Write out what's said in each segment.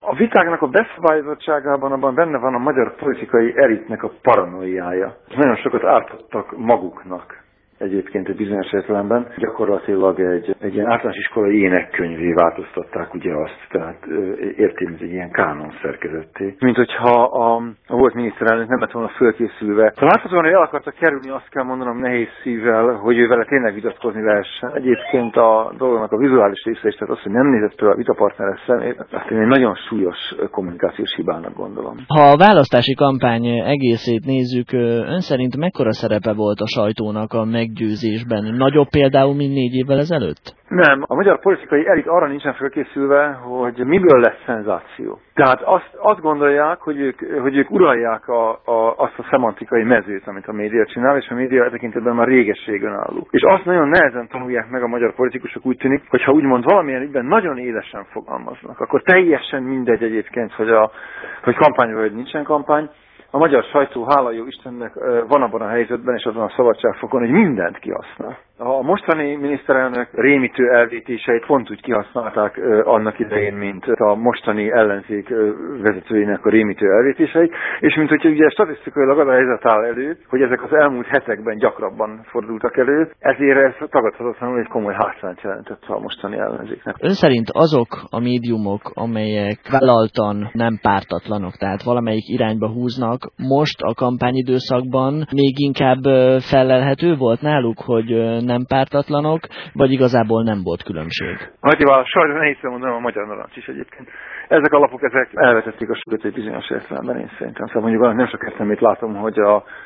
A vitáknak a beszabályozottságában abban benne van a magyar politikai elitnek a paranoiája. Nagyon sokat ártottak maguknak. Egyébként egy bizonyos értelemben gyakorlatilag egy ilyen általános iskolai énekkönyvé változtatták ugye azt, tehát értelmez egy ilyen kánon szerkezetté. Mint hogyha a volt miniszterelnök nem lett volna fölkészülve. Talán láthatóan, hogy el akarta kerülni, azt kell mondanom nehéz szívvel, hogy ő vele tényleg vitatkozni lehessen. Egyébként a dolognak a vizuális része is, tehát az, hogy nem nézett fel a vitapartneres szemét, azt én egy nagyon súlyos kommunikációs hibának gondolom. Ha a választási kampány egészét nézzük, ön szerint mekkora szerepe volt a sajtónak a meggyőzésben? Nagyobb például, mint 4 évvel ezelőtt? Nem, a magyar politikai elit arra nincsen felkészülve, hogy miből lesz szenzáció. Tehát azt gondolják, hogy ők uralják azt a szemantikai mezőt, amit a média csinál, és a média tekintetben már régesség önálló. És azt nagyon nehezen tanulják meg a magyar politikusok, úgy tűnik, hogyha úgymond valamilyen ügyben nagyon élesen fogalmaznak, akkor teljesen mindegy egyébként, hogy kampány vagy nincsen kampány. A magyar sajtó, hála jó Istennek, van abban a helyzetben és azon a szabadságfokon, hogy mindent kihasznál. A mostani miniszterelnök rémítő elvétéseit pont úgy kihasználták annak idején, mint a mostani ellenzék vezetőinek a rémítő elvétései, és mint hogyha ugye statisztikailag az a helyzet áll elő, hogy ezek az elmúlt hetekben gyakrabban fordultak elő, ezért ez tagadhatatlanul egy komoly hátrányt jelentett a mostani ellenzéknek. Ön szerint azok a médiumok, amelyek vállaltan nem pártatlanok, tehát valamelyik irányba húznak, most a kampányidőszakban még inkább fellelhető volt náluk, hogy nem pártatlanok, vagy igazából nem volt különbség? Sajnos nehéz mondanom, a Magyar Narancs is egyébként. Ezek a lapok, ezek elvetették a súlyt egy bizonyos értelemben, én szerintem. Szóval mondjuk nem sok értelmét látom, hogy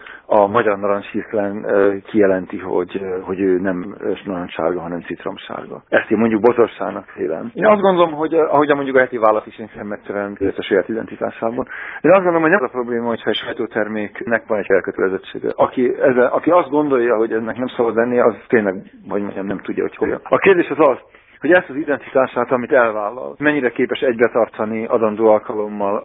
a Magyar Narancs hirtelen kijelenti, hogy ő nem narancssárga, hanem citromsárga. Ezt én mondjuk botorságnak vélem. Én azt gondolom, hogy ahogy mondjuk a heti vállalat is megteremti a saját identitásában. Én azt gondolom, hogy nem az a probléma, hogyha egy sajtóterméknek van egy elkötelezettsége. Aki azt gondolja, hogy ennek nem szabad lennie, az tényleg, vagy mondjam, nem tudja, hogy hogyan. A kérdés az, hogy ezt az identitását, amit elvállal, mennyire képes egybetartani adandó alkalommal